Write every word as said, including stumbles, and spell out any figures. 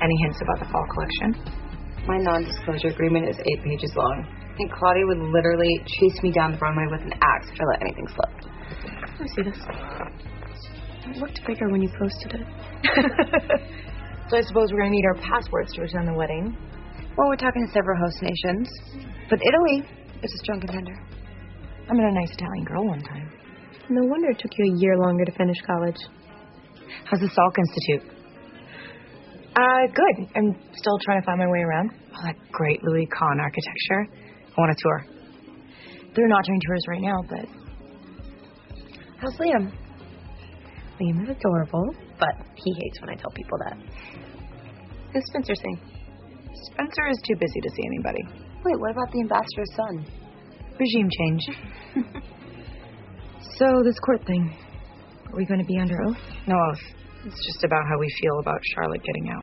Any hints about the fall collection? My non-disclosure agreement is eight pages long. I think Claudia would literally chase me down the runway with an axe if I let anything slip. I see this. It looked bigger when you posted it. So I suppose we're going to need our passports to attend the wedding. Well, we're talking to several host nations, but Italy is a strong contender. I met a nice Italian girl one time. No wonder it took you a year longer to finish college. How's the Salk Institute? Uh, good. I'm still trying to find my way around. Oh, that great Louis Kahn architecture. I want a tour. They're not doing tours right now, but... How's Liam? Liam is adorable, but he hates when I tell people that. Who's Spencer seeing? Spencer is too busy to see anybody. Wait, what about the ambassador's son? Regime change. So, this court thing, are we going to be under oath? No oath. It's just about how we feel about Charlotte getting out.